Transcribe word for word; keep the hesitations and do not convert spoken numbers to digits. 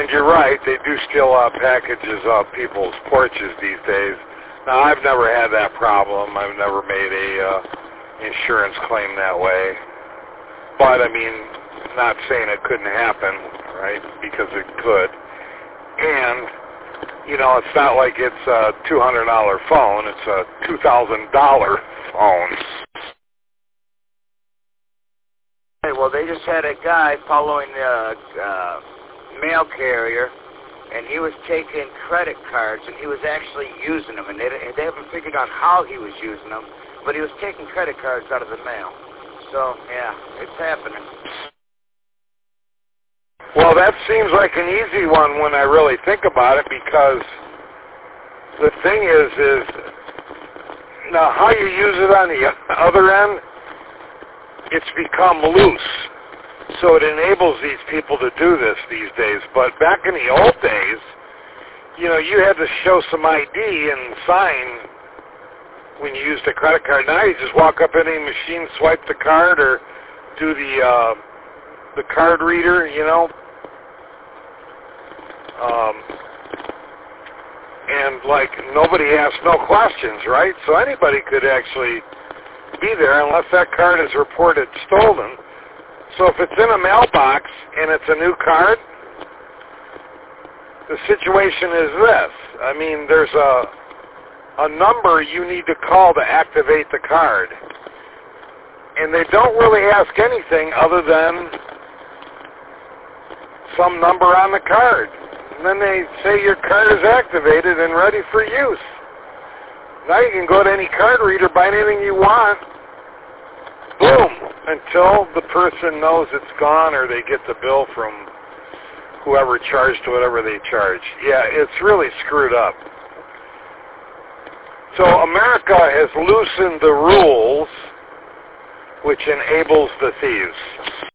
and you're right, they do steal uh, packages off people's porches these days. Now, I've never had that problem. I've never made a uh, insurance claim that way. But, I mean, not saying it couldn't happen, right, because it could. And, you know, it's not like it's a two hundred dollar phone. It's a two thousand dollar phone. Hey, well, they just had a guy following the uh, mail carrier, and he was taking credit cards, and he was actually using them, and they, they haven't figured out how he was using them, but he was taking credit cards out of the mail. So, yeah, it's happening. Well, that seems like an easy one when I really think about it, because the thing is, is now how you use it on the other end, it's become loose. So it enables these people to do this these days. But back in the old days, you know, you had to show some I D and sign when you used a credit card. Now you just walk up any machine, swipe the card, or do the uh, the card reader, you know. Um, and, like, nobody asks no questions, right? So anybody could actually be there unless that card is reported stolen. So if it's in a mailbox and it's a new card, the situation is this. I mean, there's a a number you need to call to activate the card. And they don't really ask anything other than some number on the card. And then they say your card is activated and ready for use. Now you can go to any card reader, buy anything you want, boom, until the person knows it's gone or they get the bill from whoever charged whatever they charge. Yeah, it's really screwed up. So America has loosened the rules, which enables the thieves.